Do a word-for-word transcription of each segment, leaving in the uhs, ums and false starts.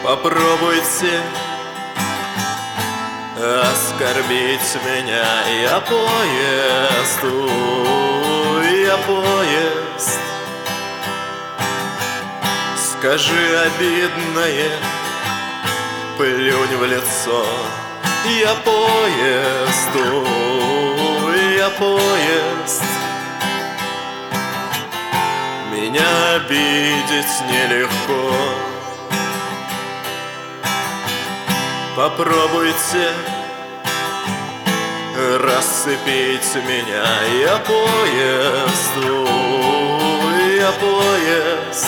Попробуйте оскорбить меня. Я поезд, у, я поезд. Скажи обидное, плюнь в лицо. Я поезд, у, я поезд. Меня обидеть нелегко. Попробуйте рассыпить меня. Я поезд, у, я поезд.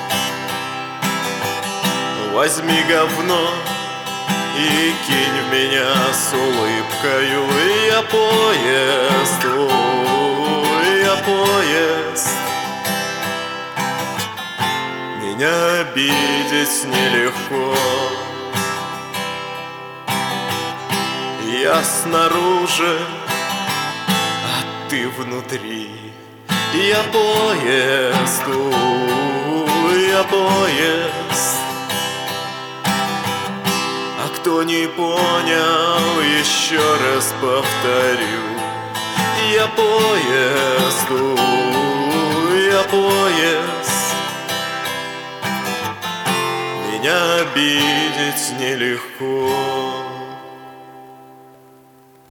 Возьми говно и кинь в меня с улыбкою. Я поезд, у, я поезд. Меня обидеть нелегко. Я снаружи, а ты внутри. Я поезд, у, я поезд. А кто не понял, еще раз повторю. Я поезд, у, я поезд. Меня обидеть нелегко.